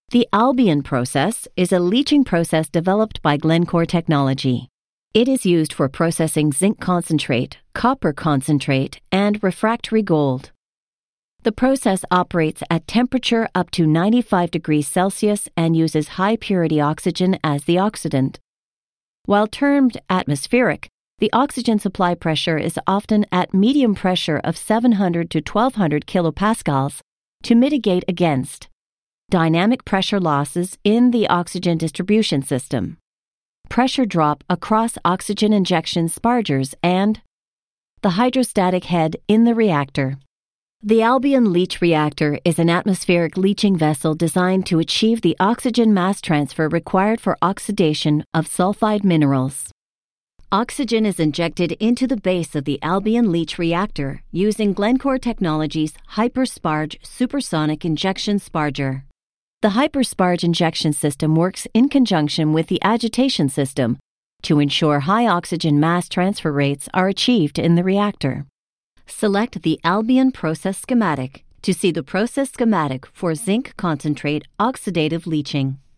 The Albion process is a leaching process developed by Glencore Technology. It is used for processing zinc concentrate, copper concentrate, and refractory gold. The process operates at temperature up to 95 degrees Celsius and uses high-purity oxygen as the oxidant. While termed atmospheric, the oxygen supply pressure is often at medium pressure of 700 to 1200 kilopascals to mitigate against dynamic pressure losses in the oxygen distribution system, pressure drop across oxygen injection spargers, and the hydrostatic head in the reactor. The Albion leach reactor is an atmospheric leaching vessel designed to achieve the oxygen mass transfer required for oxidation of sulfide minerals. Oxygen is injected into the base of the Albion leach reactor using Glencore Technology's HyperSparge supersonic injection sparger. The HyperSparge injection system works in conjunction with the agitation system to ensure high oxygen mass transfer rates are achieved in the reactor. Select the Albion process schematic to see the process schematic for zinc concentrate oxidative leaching.